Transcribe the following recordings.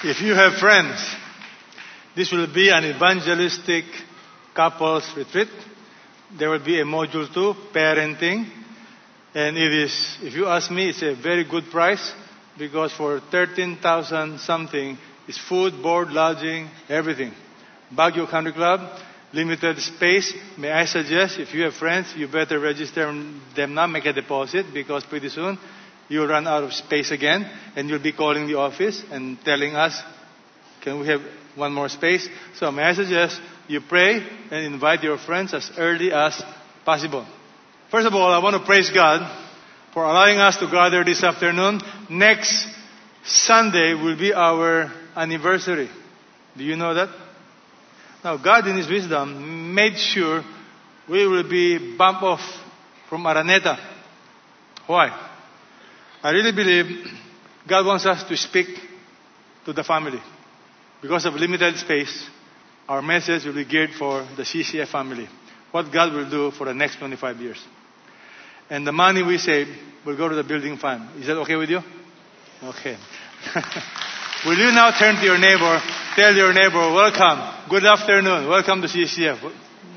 If you have friends, this will be an evangelistic couples retreat. There will be a module 2, parenting. And it is, if you ask me, it's a very good price because for 13,000 something, it's food, board, lodging, everything. Baguio Country Club, limited space. May I suggest, if you have friends, you better register them now, make a deposit because pretty soon you'll run out of space again and you'll be calling the office and telling us, can we have one more space? So may I suggest you pray and invite your friends as early as possible. First of all, I want to praise God for allowing us to gather this afternoon. Next Sunday will be our anniversary. Do you know that? Now, God in His wisdom made sure we will be bumped off from Araneta. Why? I really believe God wants us to speak to the family. Because of limited space, our message will be geared for the CCF family. What God will do for the next 25 years. And the money we save will go to the building fund. Is that okay with you? Okay. Will you now turn to your neighbor, tell your neighbor, welcome, good afternoon, welcome to CCF.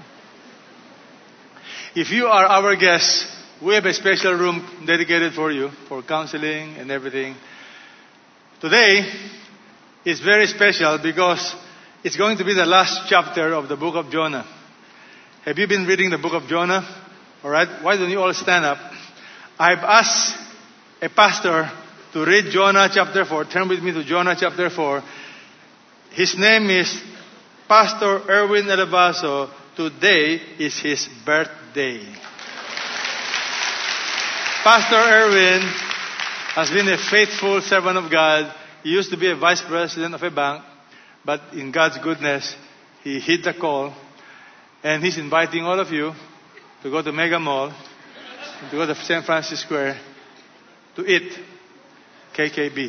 If you are our guest, we have a special room dedicated for you, for counseling and everything. Today is very special because it's going to be the last chapter of the book of Jonah. Have you been reading the book of Jonah? Alright, why don't you all stand up? I've asked a pastor to read Jonah chapter 4. Turn with me to Jonah chapter 4. His name is Pastor Erwin Elevaso. Today is his birthday. Pastor Erwin has been a faithful servant of God. He used to be a vice president of a bank, but in God's goodness, he hit the call. And he's inviting all of you to go to Mega Mall, to go to St. Francis Square, to eat KKB.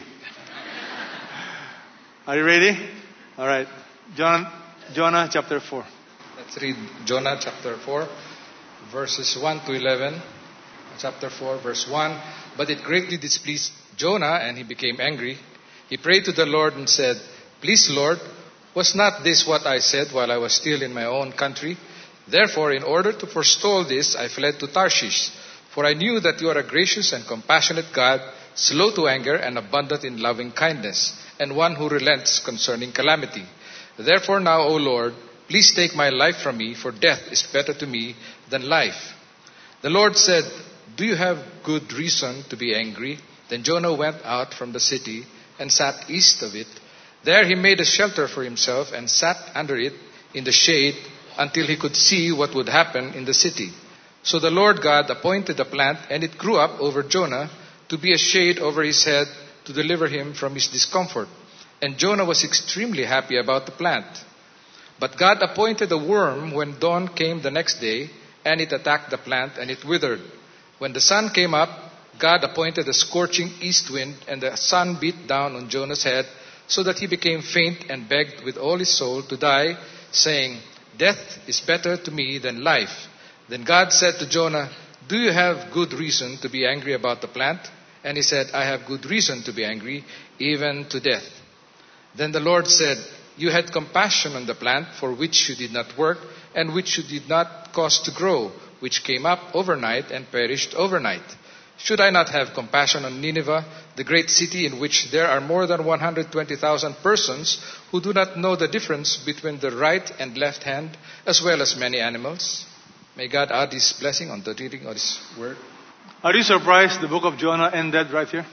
Are you ready? All right. Jonah chapter 4. Let's read Jonah chapter 4, verses 1 to 11. Chapter 4, verse 1. But it greatly displeased Jonah, and he became angry. He prayed to the Lord and said, Please, Lord, was not this what I said while I was still in my own country? Therefore, in order to forestall this, I fled to Tarshish. For I knew that you are a gracious and compassionate God, slow to anger and abundant in loving kindness, and one who relents concerning calamity. Therefore now, O Lord, please take my life from me, for death is better to me than life. The Lord said, Do you have good reason to be angry? Then Jonah went out from the city and sat east of it. There he made a shelter for himself and sat under it in the shade until he could see what would happen in the city. So the Lord God appointed a plant, and it grew up over Jonah to be a shade over his head to deliver him from his discomfort. And Jonah was extremely happy about the plant. But God appointed a worm when dawn came the next day, and it attacked the plant, and it withered. When the sun came up, God appointed a scorching east wind, and the sun beat down on Jonah's head, so that he became faint and begged with all his soul to die, saying, Death is better to me than life. Then God said to Jonah, Do you have good reason to be angry about the plant? And he said, I have good reason to be angry, even to death. Then the Lord said, You had compassion on the plant for which you did not work, and which you did not cause to grow, which came up overnight and perished overnight. Should I not have compassion on Nineveh, the great city in which there are more than 120,000 persons who do not know the difference between the right and left hand, as well as many animals? May God add His blessing on the reading of His word. Are you surprised the book of Jonah ended right here?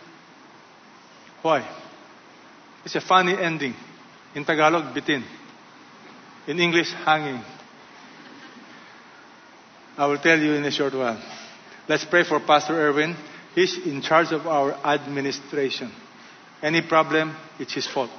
Why? It's a funny ending. In Tagalog, bitin. In English, hanging. I will tell you in a short while. Let's pray for Pastor Erwin. He's in charge of our administration. Any problem, it's his fault.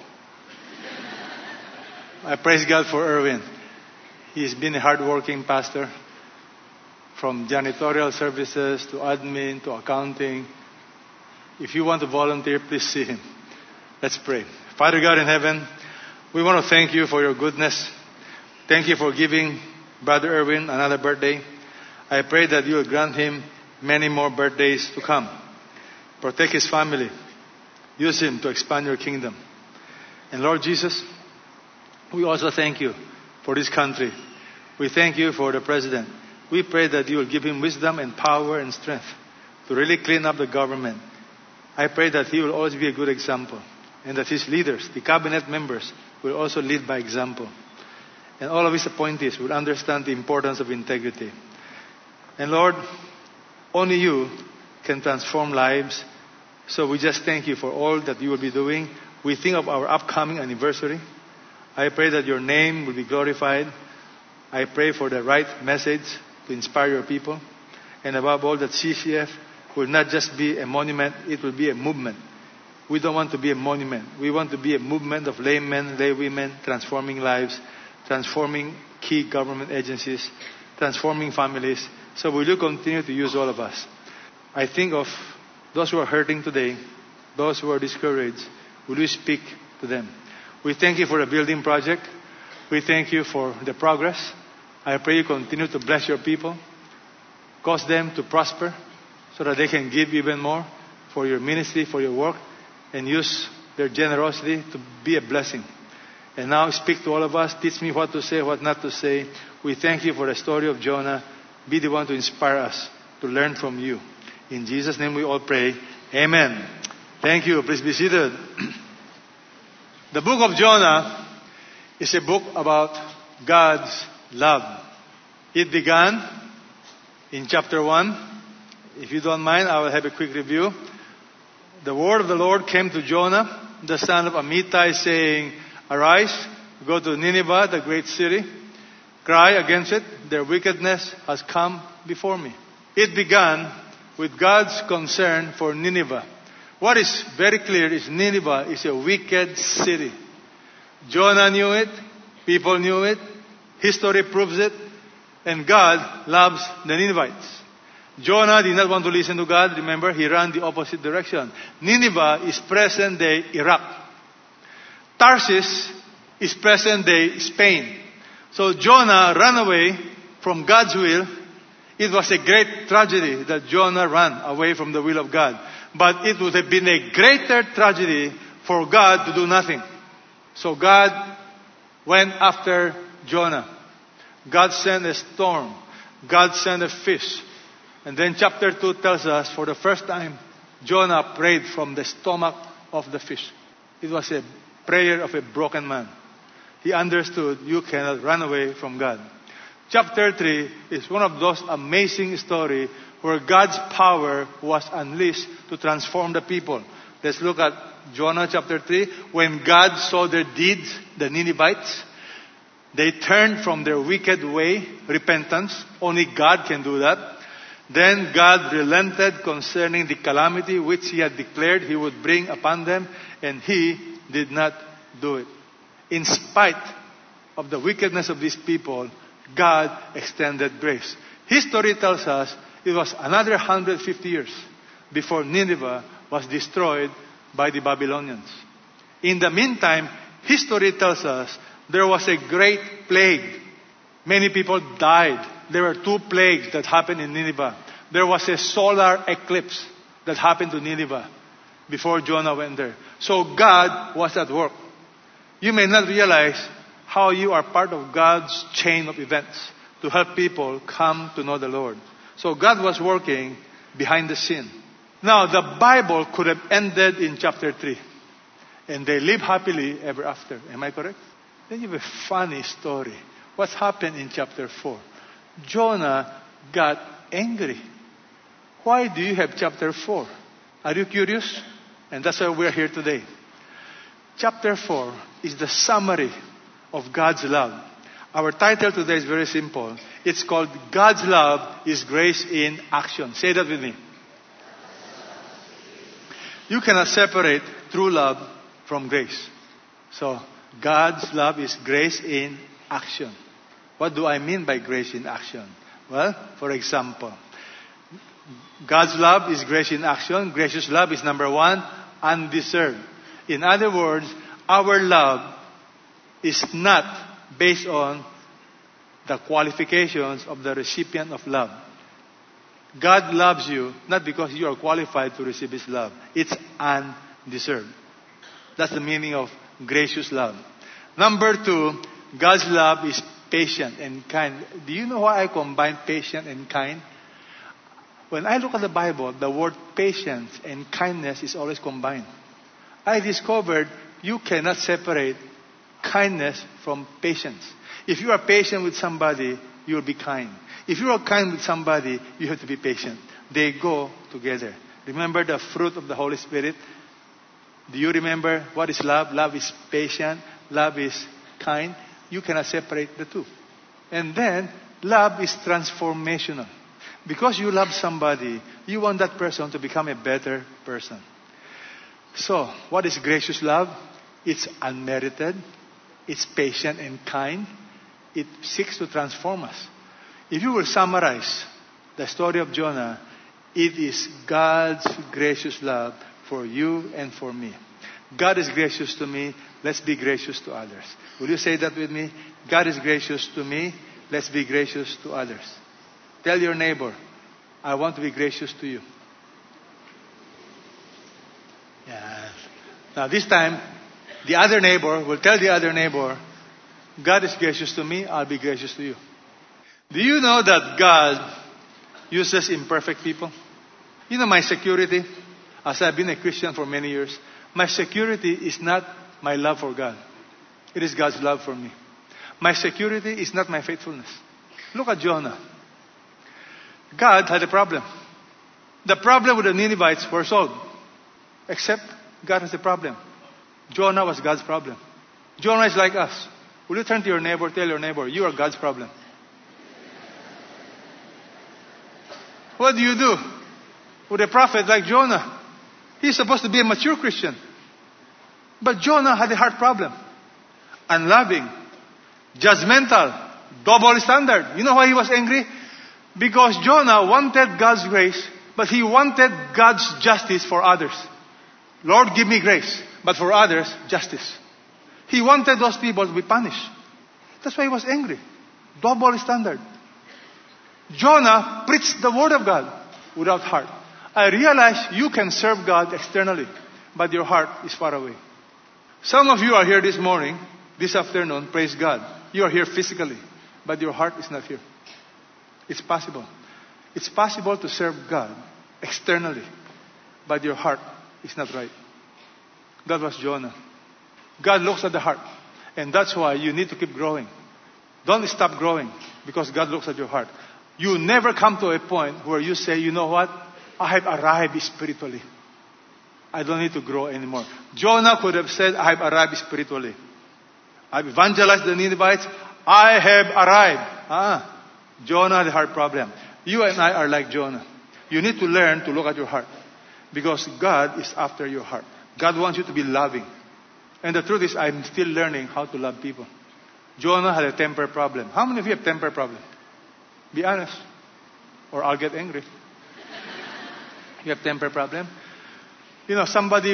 I praise God for Erwin. He's been a hard-working pastor. From janitorial services to admin to accounting. If you want to volunteer, please see him. Let's pray. Father God in heaven, we want to thank you for your goodness. Thank you for giving Brother Erwin another birthday. I pray that you will grant him many more birthdays to come. Protect his family. Use him to expand your kingdom. And Lord Jesus, we also thank you for this country. We thank you for the president. We pray that you will give him wisdom and power and strength to really clean up the government. I pray that he will always be a good example, and that his leaders, the cabinet members, will also lead by example. And all of his appointees will understand the importance of integrity. And Lord, only you can transform lives. So we just thank you for all that you will be doing. We think of our upcoming anniversary. I pray that your name will be glorified. I pray for the right message to inspire your people. And above all, that CCF will not just be a monument, it will be a movement. We don't want to be a monument. We want to be a movement of laymen, laywomen, transforming lives, transforming key government agencies, transforming families. So will you continue to use all of us? I think of those who are hurting today, those who are discouraged. Will you speak to them? We thank you for the building project. We thank you for the progress. I pray you continue to bless your people. Cause them to prosper so that they can give even more for your ministry, for your work, and use their generosity to be a blessing. And now speak to all of us. Teach me what to say, what not to say. We thank you for the story of Jonah. Be the one to inspire us to learn from you. In Jesus' name we all pray. Amen. Thank you. Please be seated. The book of Jonah is a book about God's love. It began in chapter 1. If you don't mind, I will have a quick review. The word of the Lord came to Jonah, the son of Amittai, saying, "Arise, go to Nineveh, the great city. Cry against it. Their wickedness has come before me." It began with God's concern for Nineveh. What is very clear is Nineveh is a wicked city. Jonah knew it. People knew it. History proves it. And God loves the Ninevites. Jonah did not want to listen to God. Remember, he ran the opposite direction. Nineveh is present-day Iraq. Tarsus is present-day Spain. So Jonah ran away from God's will. It was a great tragedy that Jonah ran away from the will of God. But it would have been a greater tragedy for God to do nothing. So God went after Jonah. God sent a storm. God sent a fish. And then chapter 2 tells us, for the first time, Jonah prayed from the stomach of the fish. It was a prayer of a broken man. He understood you cannot run away from God. Chapter 3 is one of those amazing stories where God's power was unleashed to transform the people. Let's look at Jonah chapter 3. When God saw their deeds, the Ninevites, they turned from their wicked way, repentance. Only God can do that. Then God relented concerning the calamity which He had declared He would bring upon them, and He did not do it. In spite of the wickedness of these people, God extended grace. History tells us it was another 150 years before Nineveh was destroyed by the Babylonians. In the meantime, history tells us there was a great plague. Many people died. There were 2 plagues that happened in Nineveh. There was a solar eclipse that happened to Nineveh before Jonah went there. So God was at work. You may not realize how you are part of God's chain of events to help people come to know the Lord. So God was working behind the scene. Now, the Bible could have ended in chapter 3. And they live happily ever after. Am I correct? Then you have a funny story. What happened in chapter 4? Jonah got angry. Why do you have chapter 4? Are you curious? And that's why we're here today. Chapter 4 is the summary of God's love. Our title today is very simple. It's called God's Love is Grace in Action. Say that with me. You cannot separate true love from grace. So, God's love is grace in action. What do I mean by grace in action? Well, for example, God's love is grace in action. Gracious love is number 1, undeserved. In other words, our love is not based on the qualifications of the recipient of love. God loves you not because you are qualified to receive His love. It's undeserved. That's the meaning of gracious love. Number 2, God's love is patient and kind. Do you know why I combine patient and kind? When I look at the Bible, the word patience and kindness is always combined. I discovered you cannot separate kindness from patience. If you are patient with somebody, you will be kind. If you are kind with somebody, you have to be patient. They go together. Remember the fruit of the Holy Spirit? Do you remember what is love? Love is patient. Love is kind. You cannot separate the two. And then, love is transformational. Because you love somebody, you want that person to become a better person. So, what is gracious love? It's unmerited. It's patient and kind. It seeks to transform us. If you will summarize the story of Jonah, it is God's gracious love for you and for me. God is gracious to me. Let's be gracious to others. Will you say that with me? God is gracious to me. Let's be gracious to others. Tell your neighbor, I want to be gracious to you. Yeah. Now this time, the other neighbor will tell the other neighbor, God is gracious to me, I'll be gracious to you. Do you know that God uses imperfect people? You know my security, as I've been a Christian for many years, my security is not my love for God. It is God's love for me. My security is not my faithfulness. Look at Jonah. God had a problem. The problem with the Ninevites were solved. Except God has a problem. Jonah was God's problem. Jonah is like us. Will you turn to your neighbor, tell your neighbor, you are God's problem. What do you do with a prophet like Jonah? He's supposed to be a mature Christian. But Jonah had a heart problem. Unloving, judgmental, double standard. You know why he was angry? Because Jonah wanted God's grace, but he wanted God's justice for others. Lord, give me grace, but for others, justice. He wanted those people to be punished. That's why he was angry. Double standard. Jonah preached the word of God without heart. I realize you can serve God externally, but your heart is far away. Some of you are here this morning, this afternoon, praise God. You are here physically, but your heart is not here. It's possible. It's possible to serve God externally, but your heart is not right. That was Jonah. God looks at the heart, and that's why you need to keep growing. Don't stop growing, because God looks at your heart. You never come to a point where you say, you know what? I have arrived spiritually. I don't need to grow anymore. Jonah could have said, I have arrived spiritually. I've evangelized the Ninevites. I have arrived. Jonah had a heart problem. You and I are like Jonah. You need to learn to look at your heart. Because God is after your heart. God wants you to be loving. And the truth is, I'm still learning how to love people. Jonah had a temper problem. How many of you have temper problem? Be honest. Or I'll get angry. You have temper problem? You know, somebody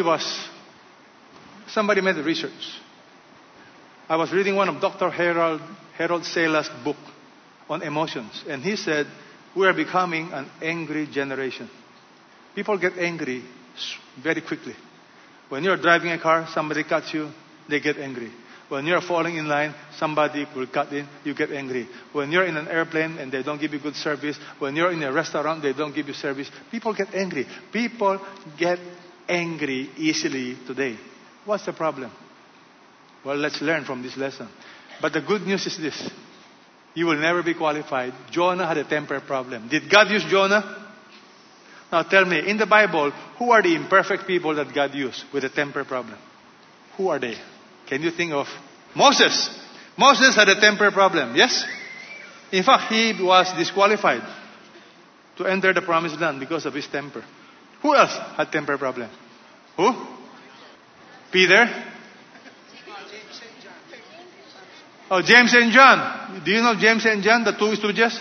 made a research. I was reading one of Dr. Harold Sala's book on emotions. And he said, we are becoming an angry generation. People get angry very quickly. When you're driving a car, somebody cuts you, they get angry. When you're falling in line, somebody will cut in, you get angry. When you're in an airplane and they don't give you good service, when you're in a restaurant, they don't give you service, people get angry. People get angry easily today. What's the problem? Well, let's learn from this lesson. But the good news is this. You will never be qualified. Jonah had a temper problem. Did God use Jonah? Now tell me, in the Bible, who are the imperfect people that God used with a temper problem? Who are they? Can you think of Moses? Moses had a temper problem, yes? In fact, he was disqualified to enter the promised land because of his temper. Who else had temper problem? Who? Peter? Oh, James and John. Do you know James and John, the two stooges?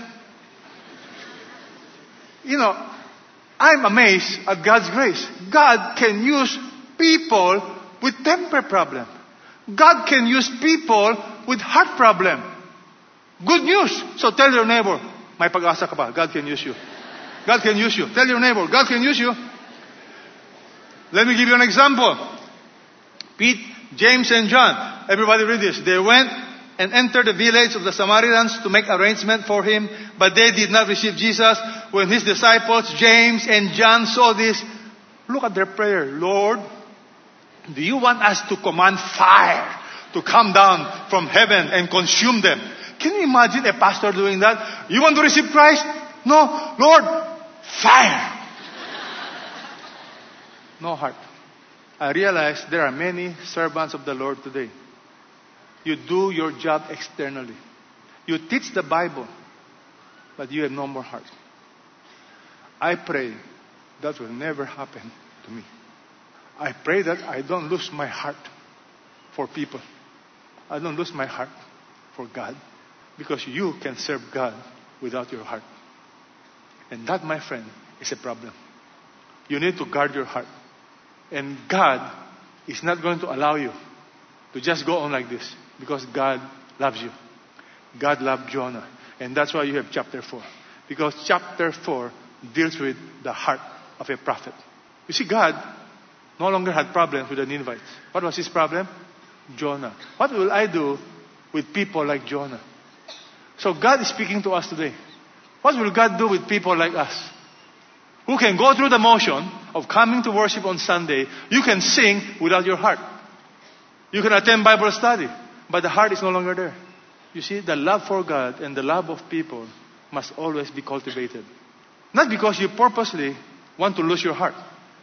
You know, I'm amazed at God's grace. God can use people with temper problem. God can use people with heart problem. Good news. So tell your neighbor, may pag-asa ka pa. God can use you. God can use you. Tell your neighbor, God can use you. Let me give you an example. James and John. Everybody read this. They went and entered the village of the Samaritans to make arrangement for him, but they did not receive Jesus. When his disciples, James and John, saw this, look at their prayer. Lord, do you want us to command fire to come down from heaven and consume them? Can you imagine a pastor doing that? You want to receive Christ? No, Lord, fire. No heart. I realize there are many servants of the Lord today. You do your job externally. You teach the Bible, but you have no more heart. I pray that will never happen to me. I pray that I don't lose my heart for people. I don't lose my heart for God. Because you can serve God without your heart. And that, my friend, is a problem. You need to guard your heart. And God is not going to allow you to just go on like this. Because God loves you. God loved Jonah. And that's why you have chapter 4. Because chapter 4 deals with the heart of a prophet. You see, God no longer had problems with the Ninevites. What was his problem? Jonah. What will I do with people like Jonah? So God is speaking to us today. What will God do with people like us? Who can go through the motion of coming to worship on Sunday. You can sing without your heart. You can attend Bible study, but the heart is no longer there. You see, the love for God and the love of people must always be cultivated. Not because you purposely want to lose your heart,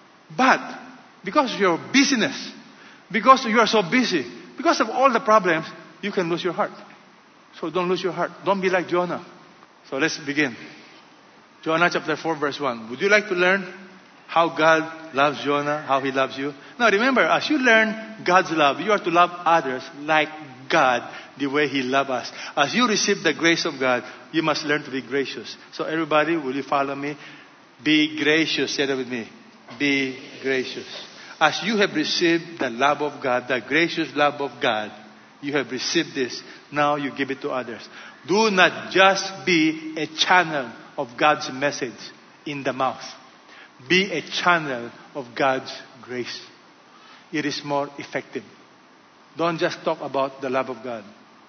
but because of your busyness, because you are so busy, because of all the problems, you can lose your heart. So don't lose your heart. Don't be like Jonah. So let's begin. Jonah chapter 4 verse 1. Would you like to learn how God loves Jonah, how he loves you? Now remember, as you learn God's love, you are to love others like God, the way he loves us. As you receive the grace of God, you must learn to be gracious. So everybody, will you follow me? Be gracious. Say that with me. Be gracious. As you have received the love of God, the gracious love of God, you have received this. Now you give it to others. Do not just be a channel of God's message in the mouth. Be a channel of God's grace. It is more effective. Don't just talk about the love of God.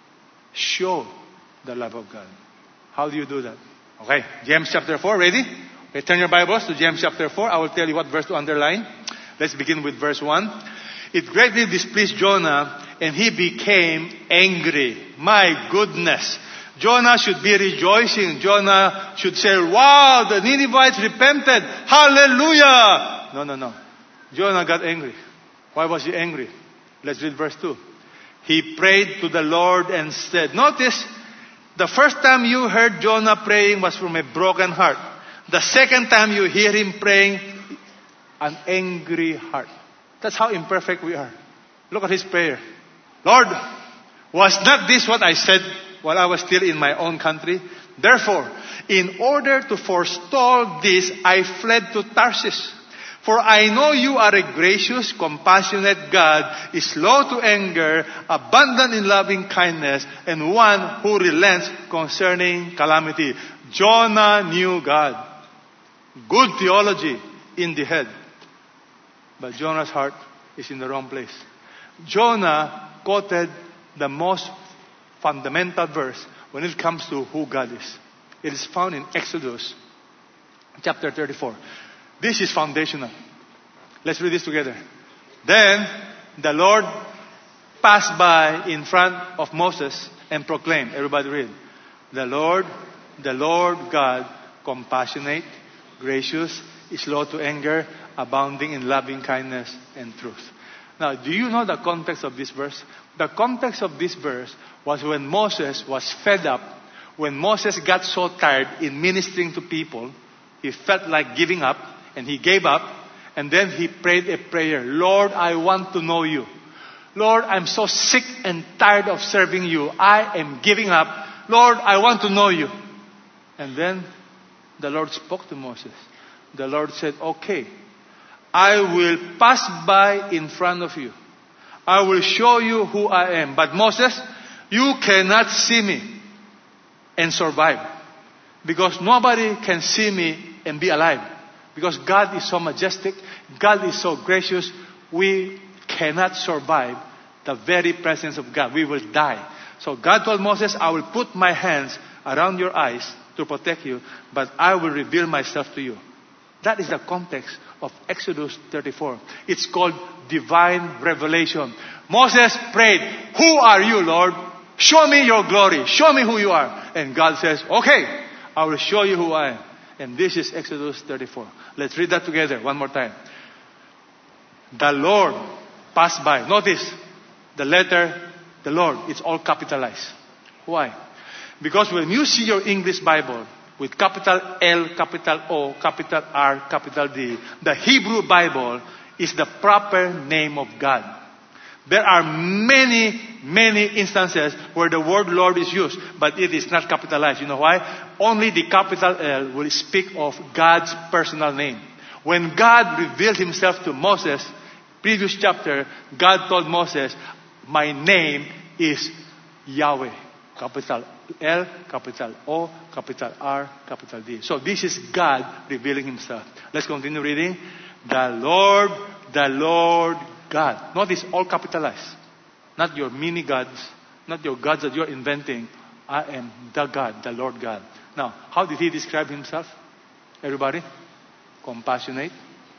Show the love of God. How do you do that? Okay, James chapter 4, ready? Okay, turn your Bibles to James chapter 4. I will tell you what verse to underline. Let's begin with verse 1. It greatly displeased Jonah, and he became angry. My goodness. Jonah should be rejoicing. Jonah should say, wow, the Ninevites repented. Hallelujah. No. Jonah got angry. Why was he angry? Let's read verse 2. He prayed to the Lord and said, notice, the first time you heard Jonah praying was from a broken heart. The second time you hear him praying, an angry heart. That's how imperfect we are. Look at his prayer. Lord, was not this what I said while I was still in my own country? Therefore, in order to forestall this, I fled to Tarsus. For I know you are a gracious, compassionate God, is slow to anger, abundant in loving kindness, and one who relents concerning calamity. Jonah knew God. Good theology in the head. But Jonah's heart is in the wrong place. Jonah quoted the most fundamental verse when it comes to who God is. It is found in Exodus chapter 34. This is foundational. Let's read this together. Then the Lord passed by in front of Moses and proclaimed. Everybody read. The Lord God, compassionate, gracious, slow to anger, abounding in loving kindness and truth. Now, do you know the context of this verse? The context of this verse was when Moses was fed up, when Moses got so tired in ministering to people, he felt like giving up, and he gave up, and then he prayed a prayer. Lord, I want to know you. Lord, I'm so sick and tired of serving you. I am giving up. Lord, I want to know you. And then the Lord spoke to Moses. The Lord said, okay, I will pass by in front of you. I will show you who I am. But Moses, you cannot see me and survive. Because nobody can see me and be alive. Because God is so majestic. God is so gracious. We cannot survive the very presence of God. We will die. So God told Moses, I will put my hands around your eyes to protect you, but I will reveal myself to you. That is the context of Exodus 34. It's called divine revelation. Moses prayed, who are you, Lord? Show me your glory. Show me who you are. And God says, okay, I will show you who I am. And this is Exodus 34. Let's read that together one more time. The Lord passed by. Notice the letter, the Lord. It's all capitalized. Why? Because when you see your English Bible with capital L, capital O, capital R, capital D, the Hebrew Bible is the proper name of God. There are many instances where the word Lord is used, but it is not capitalized. You know why? Only the capital L will speak of God's personal name. When God revealed himself to Moses, previous chapter, God told Moses, my name is Yahweh. Capital L, capital O, capital R, capital D. So this is God revealing himself. Let's continue reading. The Lord God. Notice all capitalized. Not your mini gods, not your gods that you're inventing. I am the God, the Lord God. Now, how did he describe himself? Everybody? Compassionate,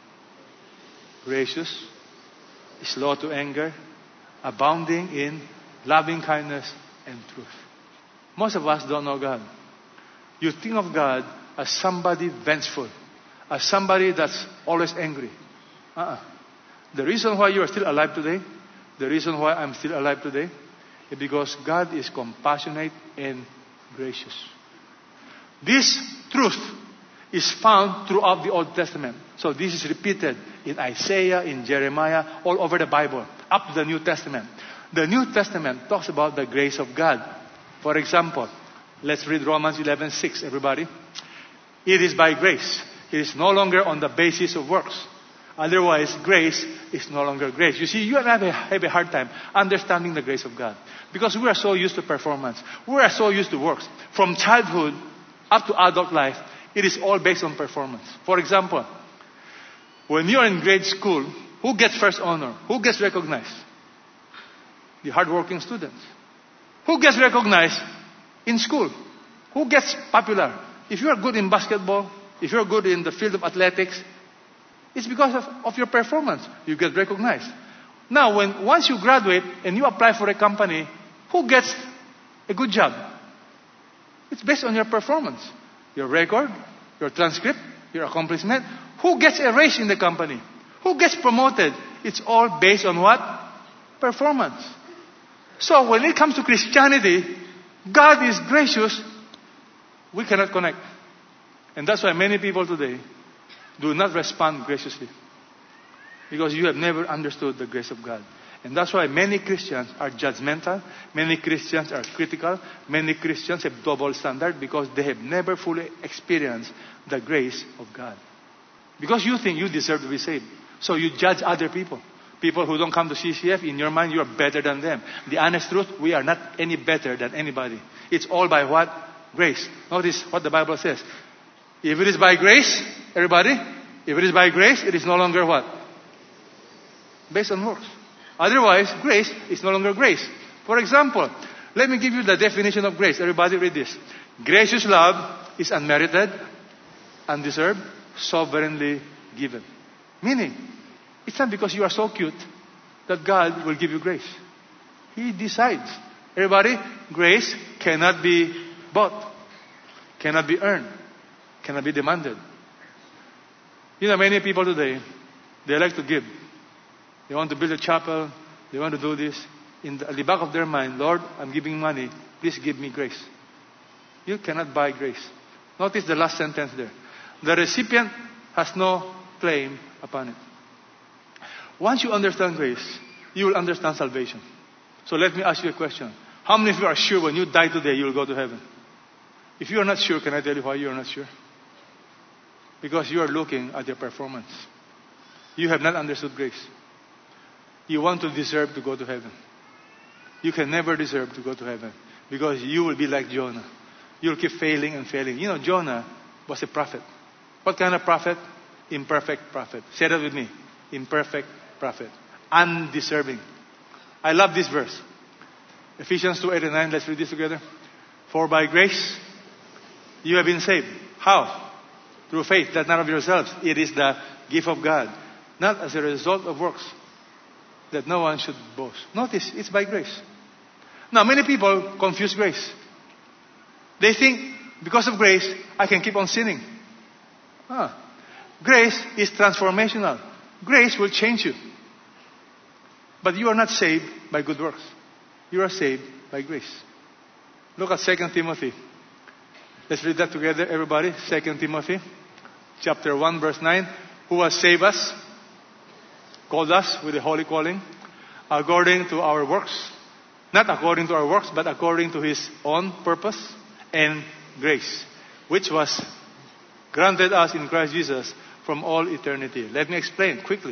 gracious, slow to anger, abounding in loving kindness and truth. Most of us don't know God. You think of God as somebody vengeful, as somebody that's always angry. The reason why you are still alive today, the reason why I'm still alive today, is because God is compassionate and gracious. This truth is found throughout the Old Testament. So this is repeated in Isaiah, in Jeremiah, all over the Bible, up to the New Testament. The New Testament talks about the grace of God. For example, let's read Romans 11:6, everybody. It is by grace. It is no longer on the basis of works. Otherwise, grace is no longer grace. You see, you and I have a hard time understanding the grace of God. Because we are so used to performance. We are so used to works. From childhood up to adult life, it is all based on performance. For example, when you're in grade school, who gets first honor? Who gets recognized? The hardworking students. Who gets recognized in school? Who gets popular? If you are good in basketball, if you're good in the field of athletics, it's because of your performance. You get recognized. Now, once you graduate and you apply for a company, who gets a good job? It's based on your performance. Your record, your transcript, your accomplishment. Who gets a raise in the company? Who gets promoted? It's all based on what? Performance. So when it comes to Christianity, God is gracious. We cannot connect. And that's why many people today do not respond graciously. Because you have never understood the grace of God. And that's why many Christians are judgmental. Many Christians are critical. Many Christians have double standard because they have never fully experienced the grace of God. Because you think you deserve to be saved. So you judge other people. People who don't come to CCF, in your mind, you are better than them. The honest truth, we are not any better than anybody. It's all by what? Grace. Notice what the Bible says. If it is by grace, everybody, if it is by grace, it is no longer what? Based on works. Otherwise, grace is no longer grace. For example, let me give you the definition of grace. Everybody read this. Gracious love is unmerited, undeserved, sovereignly given. Meaning, it's not because you are so cute that God will give you grace. He decides. Everybody, grace cannot be bought, cannot be earned, cannot be demanded. You know, many people today, they like to give. They want to build a chapel. They want to do this. At the back of their mind, Lord, I'm giving money. Please give me grace. You cannot buy grace. Notice the last sentence there. The recipient has no claim upon it. Once you understand grace, you will understand salvation. So let me ask you a question. How many of you are sure when you die today, you will go to heaven? If you are not sure, can I tell you why you are not sure? Because you are looking at your performance. You have not understood grace. You want to deserve to go to heaven. You can never deserve to go to heaven because you will be like Jonah. You'll keep failing and failing. You know, Jonah was a prophet. What kind of prophet? Imperfect prophet. Say that with me. Imperfect prophet. Undeserving. I love this verse. Ephesians 2, 8 and 9. Let's read this together. For by grace you have been saved. How? Through faith, that not of yourselves. It is the gift of God, not as a result of works, that no one should boast. Notice, it's by grace. Now, many people confuse grace. They think, because of grace, I can keep on sinning. Grace is transformational. Grace will change you. But you are not saved by good works. You are saved by grace. Look at 2 Timothy. Let's read that together, everybody. 2 Timothy, chapter 1, verse 9. Who has saved us, called us with a holy calling, according to our works. Not according to our works, but according to His own purpose and grace, which was granted us in Christ Jesus from all eternity. Let me explain quickly.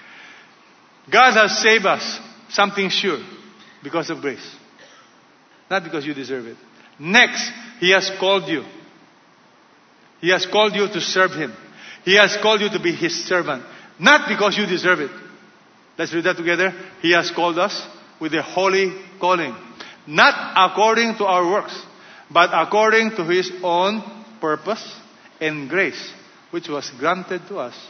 God has saved us, something sure, because of grace. Not because you deserve it. Next, He has called you. He has called you to serve Him. He has called you to be His servant. Not because you deserve it. Let's read that together. He has called us with a holy calling. Not according to our works, but according to His own purpose and grace, which was granted to us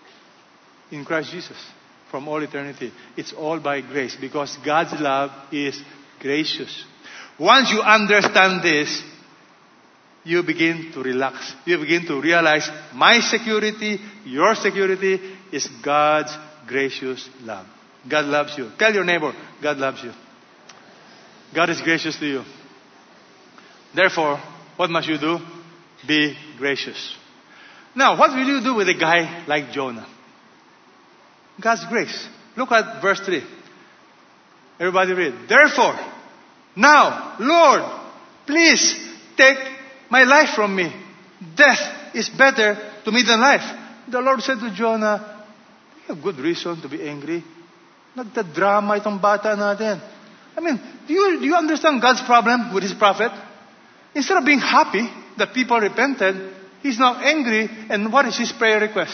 in Christ Jesus from all eternity. It's all by grace, because God's love is gracious. Once you understand this, you begin to relax. You begin to realize my security, your security is God's gracious love. God loves you. Tell your neighbor, God loves you. God is gracious to you. Therefore, what must you do? Be gracious. Now, what will you do with a guy like Jonah? God's grace. Look at verse 3. Everybody read. Therefore, now, Lord, please take my life from me. Death is better to me than life. The Lord said to Jonah, you have good reason to be angry. Nagda-drama itong bata natin. I mean, do you understand God's problem with His prophet? Instead of being happy that people repented, He's now angry. And what is his prayer request?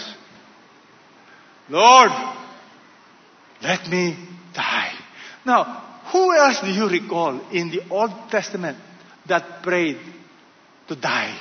Lord, let me die. Now, who else do you recall in the Old Testament that prayed to die?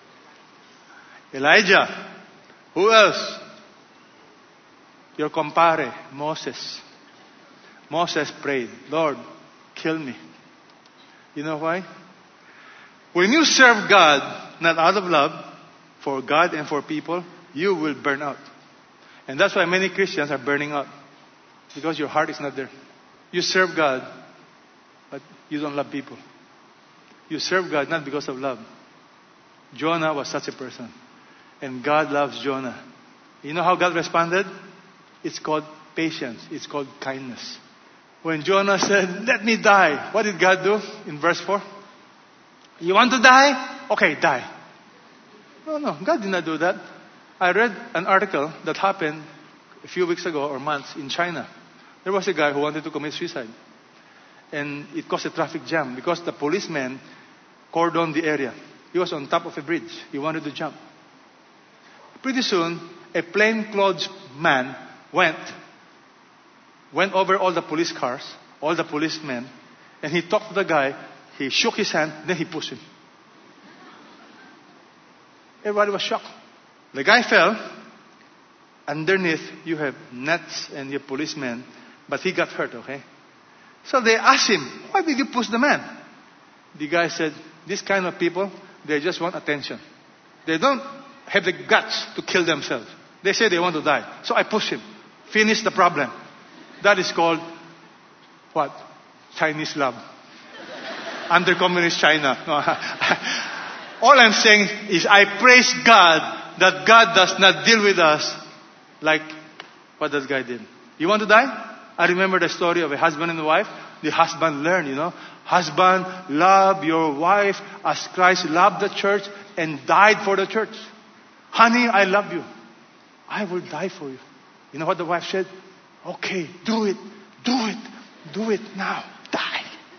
Elijah. Who else? Your compare, Moses. Moses prayed, Lord, kill me. You know why? When you serve God, not out of love, for God and for people, you will burn out. And that's why many Christians are burning out. Because your heart is not there. You serve God, but you don't love people. You serve God not because of love. Jonah was such a person. And God loves Jonah. You know how God responded? It's called patience. It's called kindness. When Jonah said, let me die, what did God do in verse 4? You want to die? Okay, die. No, God did not do that. I read an article that happened a few weeks ago or months in China. There was a guy who wanted to commit suicide. And it caused a traffic jam because the policeman cordoned the area. He was on top of a bridge. He wanted to jump. Pretty soon, a plainclothes man went over all the police cars, all the policemen, and he talked to the guy. He shook his hand, then he pushed him. Everybody was shocked. The guy fell. Underneath, you have nets and your policemen, but he got hurt, okay? So they asked him, why did you push the man? The guy said, this kind of people, they just want attention. They don't have the guts to kill themselves. They say they want to die. So I push him. Finish the problem. That is called, what? Chinese love. Under communist China. No. All I'm saying is I praise God that God does not deal with us like what that guy did. You want to die? I remember the story of a husband and wife. The husband learned, Husband, love your wife as Christ loved the church and died for the church. Honey, I love you. I will die for you. You know what the wife said? Okay, do it. Do it. Do it now. Die.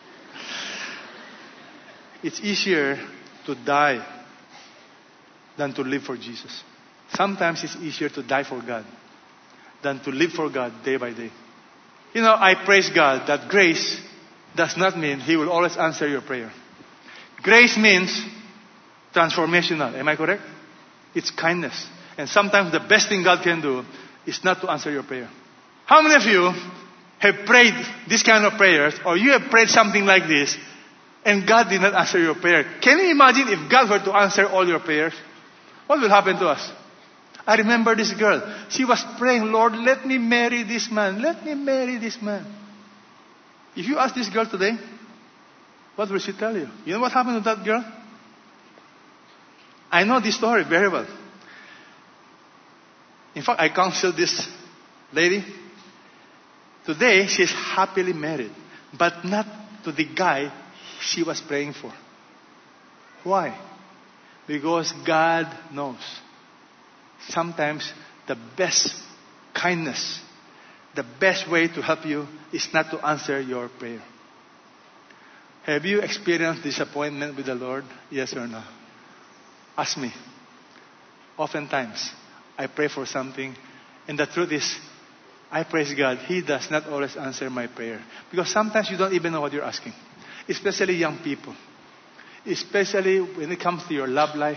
It's easier to die than to live for Jesus. Sometimes it's easier to die for God than to live for God day by day. I praise God that grace does not mean He will always answer your prayer. Grace means transformational. Am I correct? It's kindness. And sometimes the best thing God can do is not to answer your prayer. How many of you have prayed this kind of prayers, or you have prayed something like this, and God did not answer your prayer? Can you imagine if God were to answer all your prayers? What will happen to us? I remember this girl. She was praying, Lord, let me marry this man. Let me marry this man. If you ask this girl today, what will she tell you? You know what happened to that girl? I know this story very well. In fact, I counseled this lady. Today, she is happily married, but not to the guy she was praying for. Why? Because God knows. Sometimes the best kindness, the best way to help you is not to answer your prayer. Have you experienced disappointment with the Lord? Yes or no? Ask me. Oftentimes, I pray for something, and the truth is, I praise God. He does not always answer my prayer. Because sometimes you don't even know what you're asking. Especially young people. Especially when it comes to your love life.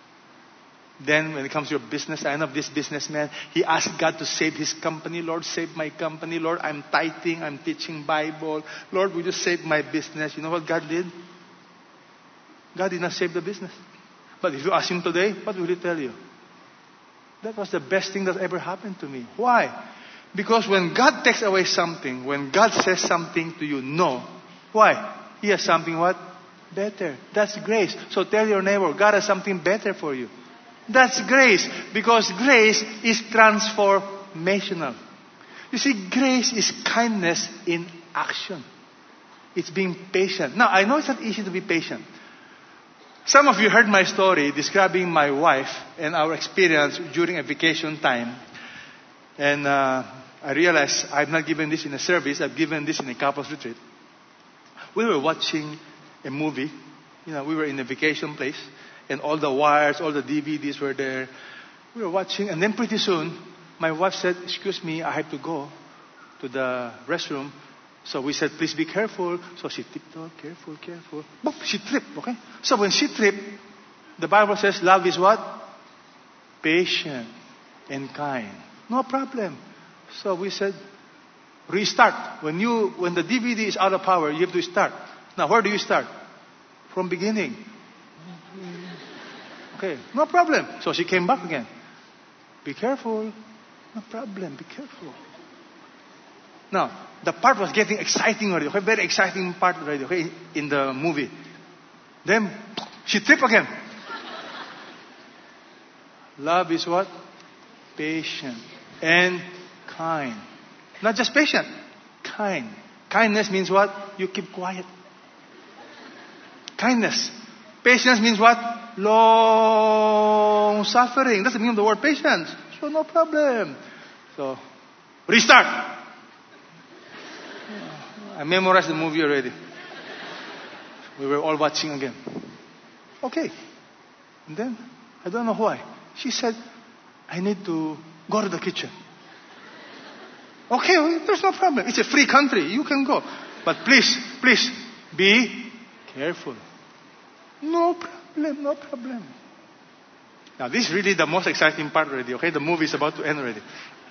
Then when it comes to your business, I know this businessman, he asked God to save his company. Lord, save my company. Lord, I'm tithing, I'm teaching Bible. Lord, will you save my business? You know what God did? God did not save the business. But if you ask him today, what will he tell you? That was the best thing that ever happened to me. Why? Because when God takes away something, when God says something to you, no. Why? He has something what? Better. That's grace. So tell your neighbor, God has something better for you. That's grace. Because grace is transformational. You see, grace is kindness in action. It's being patient. Now, I know it's not easy to be patient. Some of you heard my story describing my wife and our experience during a vacation time. And I realized I've not given this in a service. I've given this in a couples retreat. We were watching a movie. We were in a vacation place. And all the wires, all the DVDs were there. We were watching. And then pretty soon, my wife said, excuse me, I have to go to the restroom. So we said, please be careful. So she tiptoed, careful. Boop, she tripped, okay? So when she tripped, the Bible says love is what? Patient and kind. No problem. So we said, restart. When the DVD is out of power, you have to start. Now, where do you start? From beginning. Okay, no problem. So she came back again. Be careful. No problem, be careful. Now, the part was getting exciting already. Okay, very exciting part already, okay, in the movie. Then, she tripped again. Love is what? Patient and kind. Not just patient, kind. Kindness means what? You keep quiet. Kindness. Patience means what? Long suffering. That's the meaning of the word patience. So no problem. So, restart. I memorized the movie already. We were all watching again. Okay. And then, I don't know why. She said, I need to go to the kitchen. Okay, well, there's no problem. It's a free country. You can go. But please, be careful. No problem. Now, this is really the most exciting part already, okay? The movie is about to end already.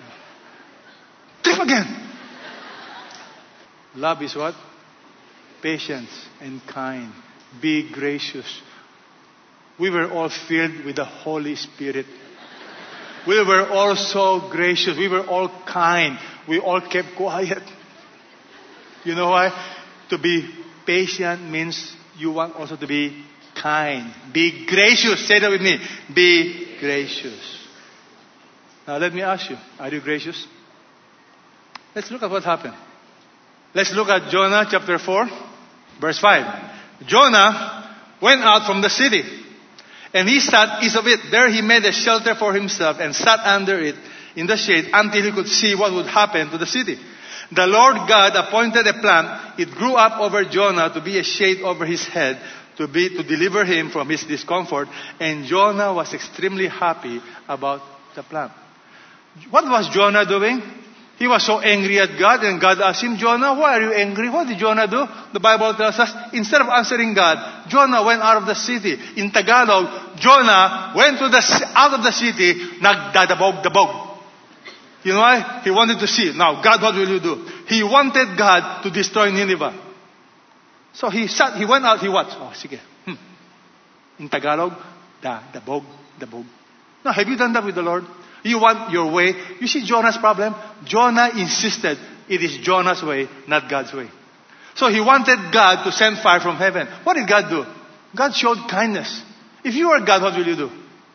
Trip again. Love is what? Patience and kind. Be gracious. We were all filled with the Holy Spirit. We were all so gracious. We were all kind. We all kept quiet. You know why? To be patient means you want also to be kind. Be gracious. Say that with me. Be gracious. Now let me ask you. Are you gracious? Let's look at what happened. Let's look at Jonah chapter 4, verse 5. Jonah went out from the city, and he sat east of it. There he made a shelter for himself and sat under it in the shade until he could see what would happen to the city. The Lord God appointed a plant. It grew up over Jonah to be a shade over his head, to deliver him from his discomfort. And Jonah was extremely happy about the plant. What was Jonah doing? He was so angry at God, and God asked him, Jonah, why are you angry? What did Jonah do? The Bible tells us, instead of answering God, Jonah went out of the city. In Tagalog, Jonah went out of the city, nagdadabog-dabog. You know why? He wanted to see. Now, God, what will you do? He wanted God to destroy Nineveh. So he went out, he watched. Oh, sige. In Tagalog, dabog. Now, have you done that with the Lord? You want your way. You see Jonah's problem? Jonah insisted it is Jonah's way, not God's way. So he wanted God to send fire from heaven. What did God do? God showed kindness. If you are God, what will you do?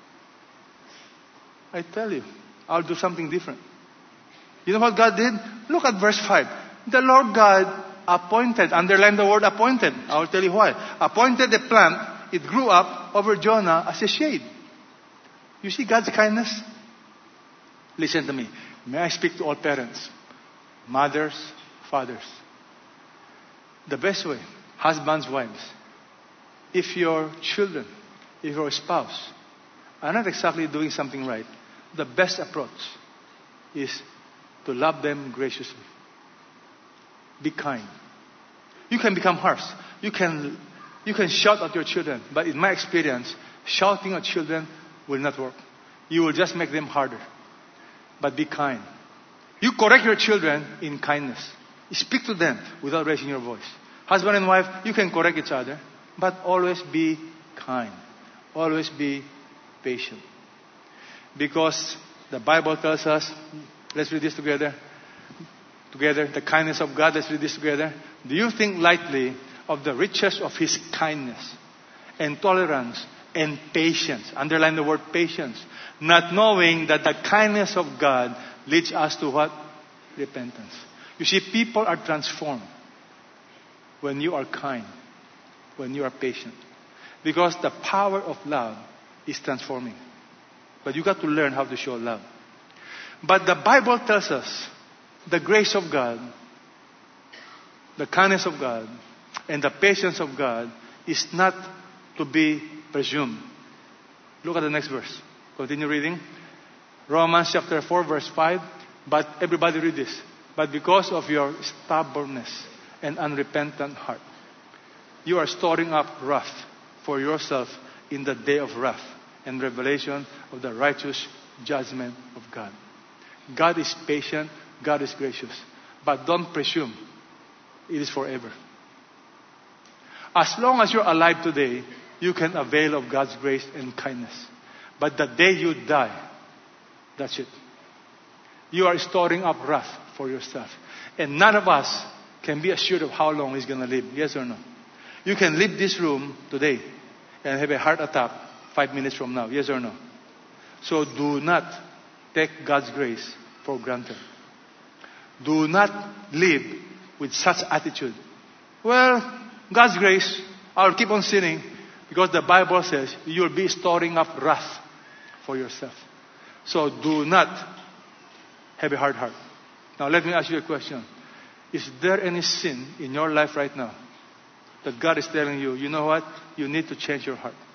I tell you, I'll do something different. You know what God did? Look at verse 5. The Lord God appointed, underline the word appointed. I'll tell you why. Appointed a plant, it grew up over Jonah as a shade. You see God's kindness? Listen to me. May I speak to all parents, mothers, fathers. The best way, husbands, wives, if your children, if your spouse are not exactly doing something right, the best approach is to love them graciously. Be kind. You can become harsh. You can shout at your children, but in my experience, shouting at children will not work. You will just make them harder. But be kind. You correct your children in kindness. You speak to them without raising your voice. Husband and wife, you can correct each other, but always be kind. Always be patient. Because the Bible tells us, let's read this together. The kindness of God, let's read this together. Do you think lightly of the riches of His kindness and tolerance and patience? Underline the word patience. Not knowing that the kindness of God leads us to what? Repentance. You see, people are transformed when you are kind, when you are patient. Because the power of love is transforming. But you got to learn how to show love. But the Bible tells us the grace of God, the kindness of God, and the patience of God is not to be presumed. Look at the next verse. Continue reading. Romans chapter 4 verse 5. But everybody read this. But because of your stubbornness and unrepentant heart, you are storing up wrath for yourself in the day of wrath and revelation of the righteous judgment of God. God is patient. God is gracious. But don't presume it is forever. As long as you're alive today, you can avail of God's grace and kindness. But the day you die, that's it. You are storing up wrath for yourself. And none of us can be assured of how long he's going to live. Yes or no? You can leave this room today and have a heart attack 5 minutes from now. Yes or no? So do not take God's grace for granted. Do not live with such attitude. Well, God's grace, I'll keep on sinning because the Bible says you'll be storing up wrath for yourself. So do not have a hard heart. Now let me ask you a question. Is there any sin in your life right now that God is telling you, you know what? You need to change your heart.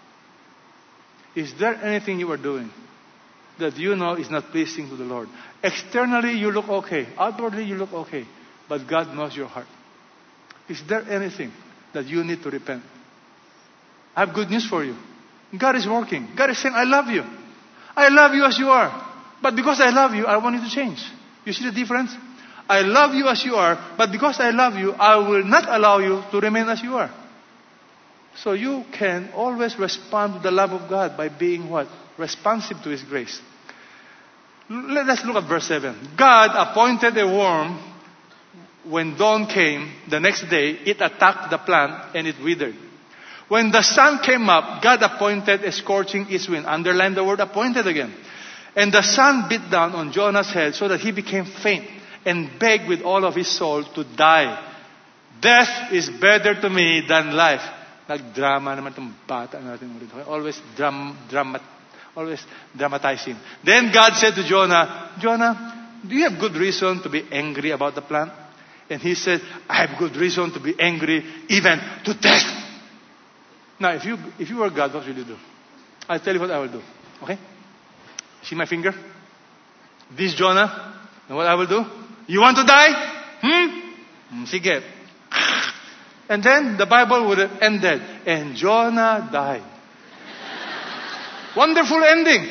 Is there anything you are doing that you know is not pleasing to the Lord? Externally you look okay. Outwardly you look okay. But God knows your heart. Is there anything that you need to repent? I have good news for you. God is working. God is saying, I love you. I love you as you are. But because I love you, I want you to change. You see the difference? I love you as you are, but because I love you, I will not allow you to remain as you are. So you can always respond to the love of God by being what? Responsive to His grace. Let's look at verse 7. God appointed a worm. When dawn came, the next day, it attacked the plant and it withered. When the sun came up, God appointed a scorching east wind. Underline the word appointed again. And the sun beat down on Jonah's head so that he became faint and begged with all of his soul to die. Death is better to me than life. Nag-drama naman itong bata natin. Always dramatizing. Then God said to Jonah, Jonah, do you have good reason to be angry about the plant? And he said, I have good reason to be angry even to death. Now, if you were God, what will you do? I'll tell you what I will do. Okay? See my finger? This Jonah. And what I will do? You want to die? Sige. And then the Bible would have ended. And Jonah died. Wonderful ending.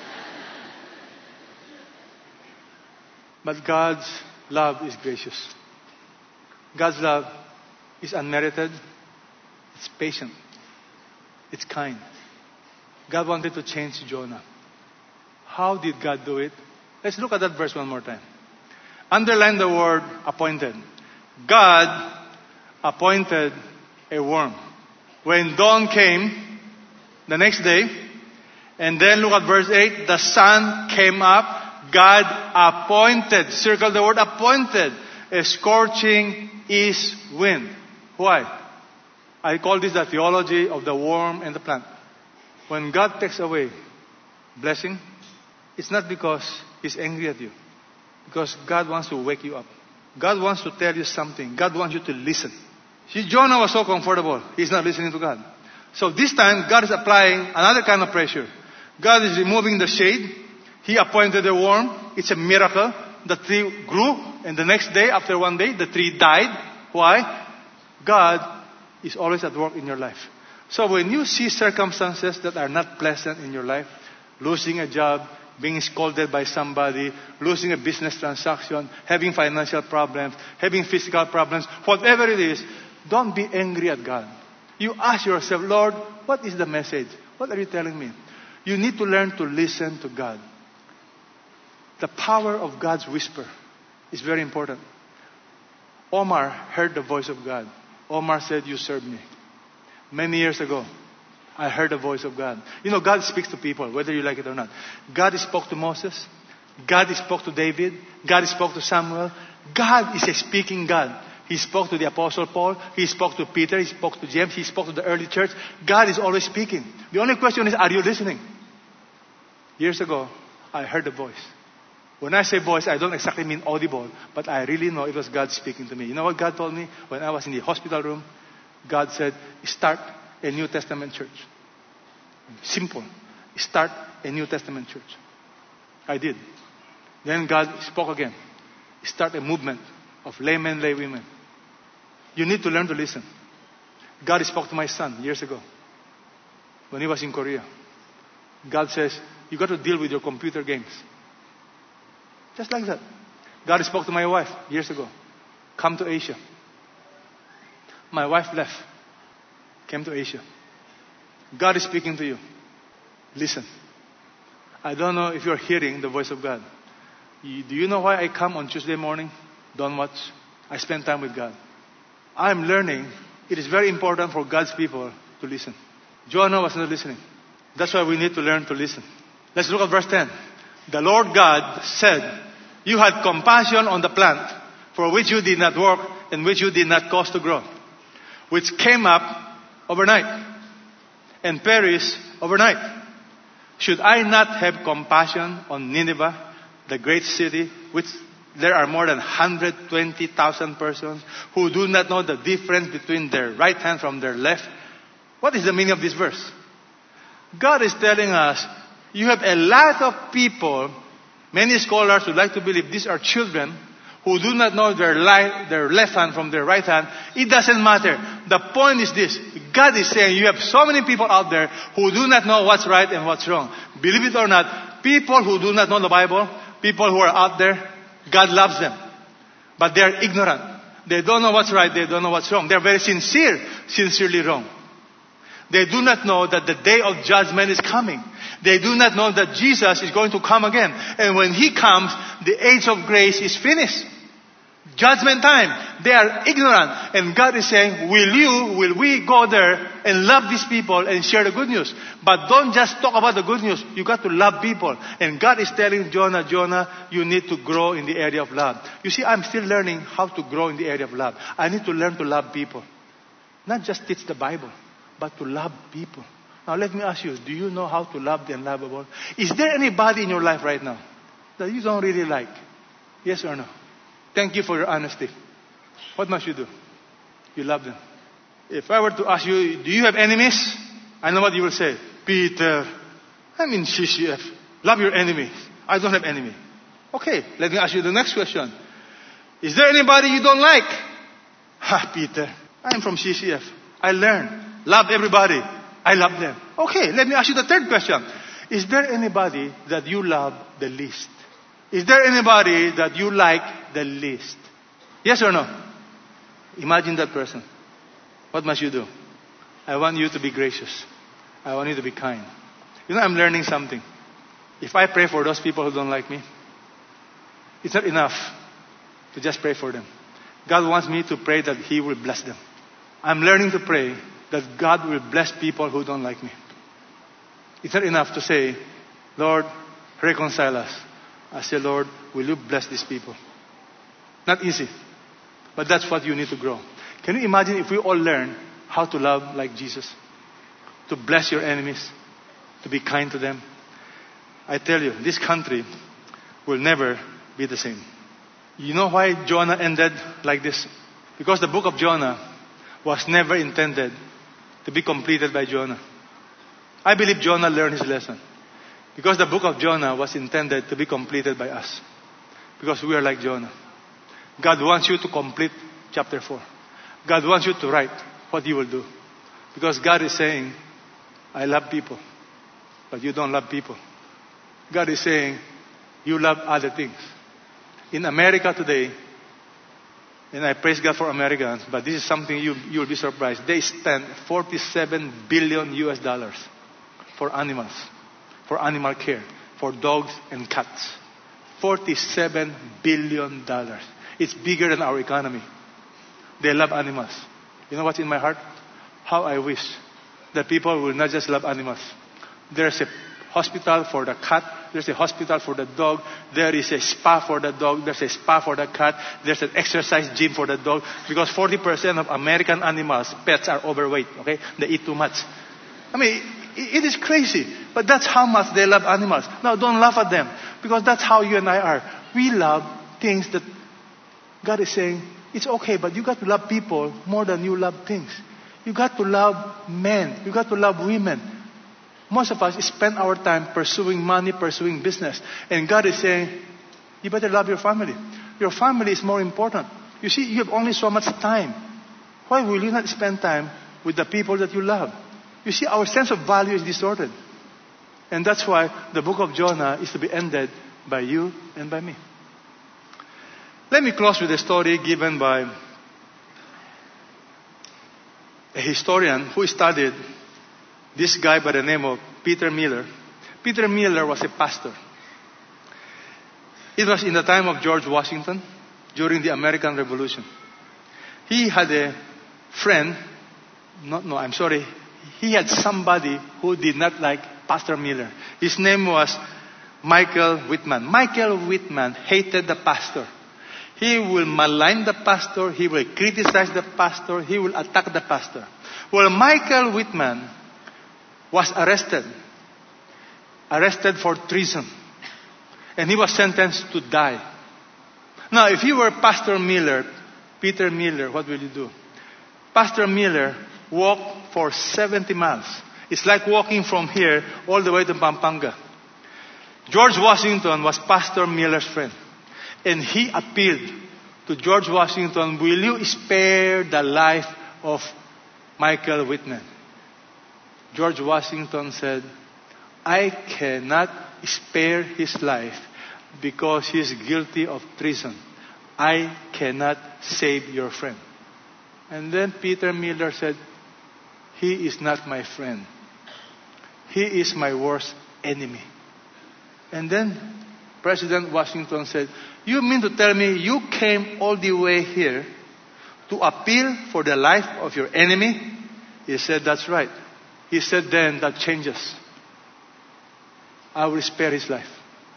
But God's love is gracious. God's love is unmerited. It's patient. It's kind. God wanted to change Jonah. How did God do it? Let's look at that verse one more time. Underline the word appointed. God appointed a worm. When dawn came the next day, and then look at verse 8, the sun came up. God appointed, circle the word appointed, a scorching east wind. Why? I call this the theology of the worm and the plant. When God takes away blessing, it's not because He's angry at you. Because God wants to wake you up. God wants to tell you something. God wants you to listen. See, Jonah was so comfortable. He's not listening to God. So this time, God is applying another kind of pressure. God is removing the shade. He appointed a worm. It's a miracle. The tree grew. And the next day, after one day, the tree died. Why? God is always at work in your life. So when you see circumstances that are not pleasant in your life, losing a job, being scolded by somebody, losing a business transaction, having financial problems, having physical problems, whatever it is, don't be angry at God. You ask yourself, Lord, what is the message? What are you telling me? You need to learn to listen to God. The power of God's whisper is very important. Omar heard the voice of God. Omar said, you serve me. Many years ago, I heard the voice of God. You know, God speaks to people, whether you like it or not. God spoke to Moses. God spoke to David. God spoke to Samuel. God is a speaking God. He spoke to the Apostle Paul. He spoke to Peter. He spoke to James. He spoke to the early church. God is always speaking. The only question is, are you listening? Years ago, I heard a voice. When I say voice, I don't exactly mean audible, but I really know it was God speaking to me. You know what God told me? When I was in the hospital room, God said, start a New Testament church. Simple. Start a New Testament church. I did. Then God spoke again. Start a movement of laymen, laywomen. You need to learn to listen. God spoke to my son years ago when he was in Korea. God says, you got to deal with your computer games. Just like that. God spoke to my wife years ago. Come to Asia. My wife left. Came to Asia. God is speaking to you. Listen. I don't know if you're hearing the voice of God. Do you know why I come on Tuesday morning? Don't watch. I spend time with God. I'm learning. It is very important for God's people to listen. Jonah was not listening. That's why we need to learn to listen. Let's look at verse 10. The Lord God said, you had compassion on the plant for which you did not work and which you did not cause to grow, which came up overnight and perished overnight. Should I not have compassion on Nineveh, the great city, which there are more than 120,000 persons who do not know the difference between their right hand from their left? What is the meaning of this verse? God is telling us, you have a lot of people, many scholars would like to believe these are children who do not know their left hand from their right hand. It doesn't matter. The point is this. God is saying you have so many people out there who do not know what's right and what's wrong. Believe it or not, people who do not know the Bible, people who are out there, God loves them. But they are ignorant. They don't know what's right. They don't know what's wrong. They are very sincerely wrong. They do not know that the day of judgment is coming. They do not know that Jesus is going to come again. And when He comes, the age of grace is finished. Judgment time. They are ignorant. And God is saying, will we go there and love these people and share the good news? But don't just talk about the good news. You got to love people. And God is telling Jonah, you need to grow in the area of love. You see, I'm still learning how to grow in the area of love. I need to learn to love people. Not just teach the Bible, but to love people. Now let me ask you, do you know how to love the unlovable? Is there anybody in your life right now that you don't really like? Yes or no? Thank you for your honesty. What must you do? You love them. If I were to ask you, do you have enemies? I know what you will say. Peter, I'm in CCF. Love your enemies. I don't have enemy. Okay, let me ask you the next question. Is there anybody you don't like? Ha, Peter, I'm from CCF. I learn. Love everybody. I love them. Okay, let me ask you the third question. Is there anybody that you love the least? Is there anybody that you like the least? Yes or no? Imagine that person. What must you do? I want you to be gracious. I want you to be kind. You know, I'm learning something. If I pray for those people who don't like me, it's not enough to just pray for them. God wants me to pray that He will bless them. I'm learning to pray that God will bless people who don't like me. It's not enough to say, Lord, reconcile us. I say, Lord, will you bless these people? Not easy. But that's what you need to grow. Can you imagine if we all learn how to love like Jesus? To bless your enemies. To be kind to them. I tell you, this country will never be the same. You know why Jonah ended like this? Because the book of Jonah was never intended to be completed by Jonah. I believe Jonah learned his lesson. Because the book of Jonah was intended to be completed by us. Because we are like Jonah. God wants you to complete chapter 4. God wants you to write what you will do. Because God is saying, I love people, but you don't love people. God is saying, you love other things. In America today, and I praise God for Americans, but this is something you will be surprised. They spend $47 billion US dollars for animals, for animal care, for dogs and cats. $47 billion. It's bigger than our economy. They love animals. You know what's in my heart? How I wish that people will not just love animals. There's a hospital for the cat. There's a hospital for the dog. There is a spa for the dog. There's a spa for the cat. There's an exercise gym for the dog. Because 40% of American animals, pets, are overweight. Okay? They eat too much. I mean, it is crazy. But that's how much they love animals. Now, don't laugh at them. Because that's how you and I are. We love things that God is saying, it's okay, but you got to love people more than you love things. You got to love men. You got to love women. Most of us spend our time pursuing money, pursuing business. And God is saying, you better love your family. Your family is more important. You see, you have only so much time. Why will you not spend time with the people that you love? You see, our sense of value is distorted. And that's why the book of Jonah is to be ended by you and by me. Let me close with a story given by a historian who studied this guy by the name of Peter Miller. Peter Miller was a pastor. It was in the time of George Washington, during the American Revolution. He had a friend, he had somebody who did not like Pastor Miller. His name was Michael Whitman. Michael Whitman hated the pastor. He will malign the pastor. He will criticize the pastor. He will attack the pastor. Well, Michael Whitman was arrested for treason. And he was sentenced to die. Now, if you were Pastor Miller, Peter Miller, what will you do? Pastor Miller walked for 70 miles. It's like walking from here all the way to Pampanga. George Washington was Pastor Miller's friend. And he appealed to George Washington, will you spare the life of Michael Whitman? George Washington said, I cannot spare his life because he is guilty of treason. I cannot save your friend. And then Peter Miller said, he is not my friend. He is my worst enemy. And then President Washington said, you mean to tell me you came all the way here to appeal for the life of your enemy? He said, that's right. He said, then that changes. I will spare his life.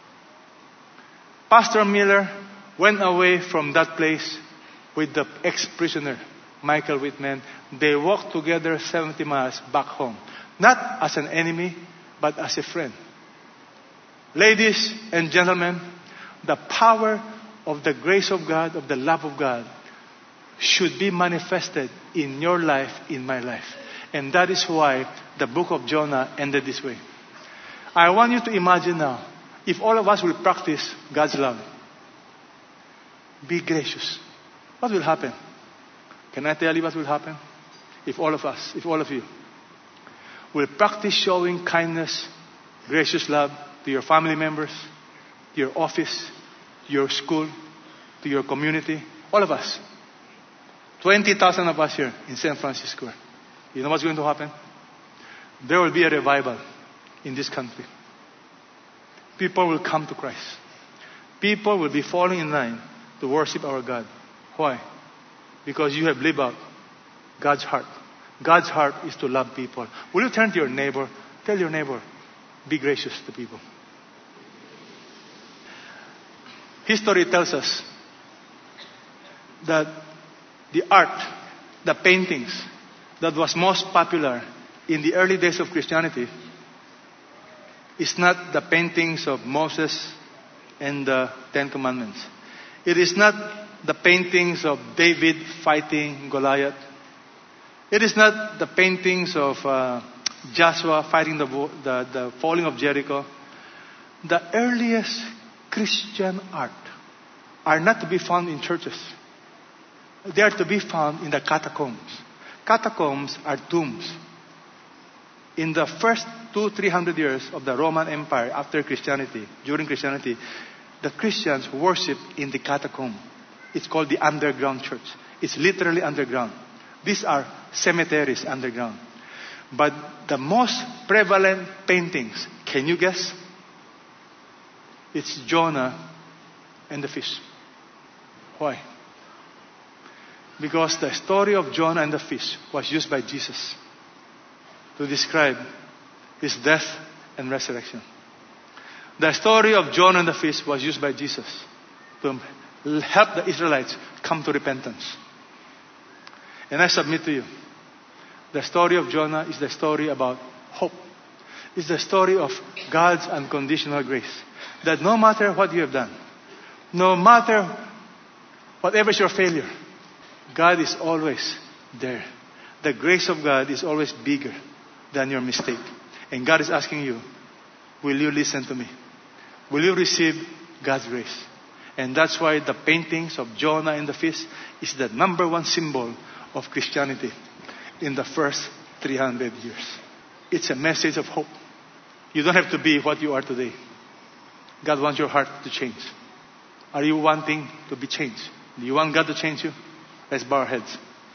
Pastor Miller went away from that place with the ex-prisoner, Michael Whitman. They walked together 70 miles back home. Not as an enemy, but as a friend. Ladies and gentlemen, the power of the grace of God, of the love of God, should be manifested in your life, in my life. And that is why the book of Jonah ended this way. I want you to imagine now, if all of us will practice God's love. Be gracious. What will happen? Can I tell you what will happen? If all of us, if all of you, will practice showing kindness, gracious love to your family members, to your office, to your school, to your community, all of us. 20,000 of us here in St. Francis Square. You know what's going to happen? There will be a revival in this country. People will come to Christ. People will be falling in line to worship our God. Why? Because you have lived out God's heart. God's heart is to love people. Will you turn to your neighbor? Tell your neighbor, be gracious to people. History tells us that the art, the paintings that was most popular in the early days of Christianity is not the paintings of Moses and the Ten Commandments. It is not the paintings of David fighting Goliath. It is not the paintings of Joshua fighting the falling of Jericho. The earliest Christian art are not to be found in churches. They are to be found in the catacombs. Catacombs are tombs. In the first 200-300 years of the Roman Empire after Christianity, during Christianity, the Christians worshiped in the catacomb. It's called the underground church. It's literally underground. These are cemeteries underground. But the most prevalent paintings, can you guess? It's Jonah and the fish. Why? Because the story of Jonah and the fish was used by Jesus to describe his death and resurrection. The story of Jonah and the fish was used by Jesus to help the Israelites come to repentance. And I submit to you, the story of Jonah is the story about hope. It's the story of God's unconditional grace. That no matter what you have done, no matter whatever is your failure, God is always there. The grace of God is always bigger than your mistake. And God is asking you, will you listen to me? Will you receive God's grace? And that's why the paintings of Jonah and the fish is the number one symbol of Christianity in the first 300 years. It's a message of hope. You don't have to be what you are today. God wants your heart to change. Are you wanting to be changed? Do you want God to change you? Let's bow our heads.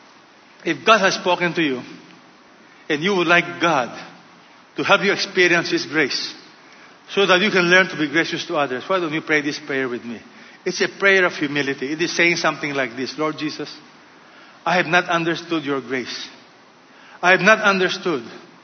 If God has spoken to you and you would like God to help you experience His grace so that you can learn to be gracious to others, why don't you pray this prayer with me? It's a prayer of humility. It is saying something like this: Lord Jesus, I have not understood your grace. I have not understood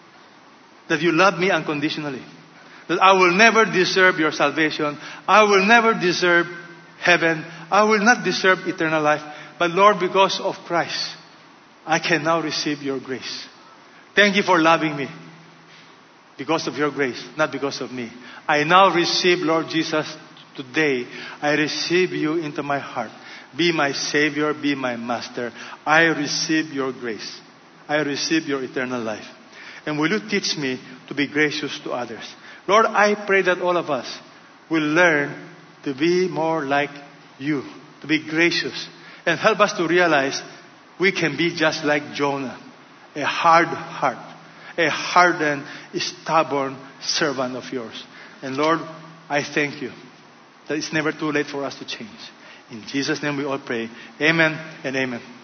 that you love me unconditionally. That I will never deserve your salvation. I will never deserve heaven. I will not deserve eternal life. But Lord, because of Christ, I can now receive your grace. Thank you for loving me because of your grace, not because of me. I now receive, Lord Jesus, today, I receive you into my heart. Be my Savior, be my Master. I receive your grace. I receive your eternal life. And will you teach me to be gracious to others? Lord, I pray that all of us will learn to be more like you, to be gracious, and help us to realize we can be just like Jonah, a hard heart, a hardened, stubborn servant of yours. And Lord, I thank you that it's never too late for us to change. In Jesus' name we all pray. Amen and amen.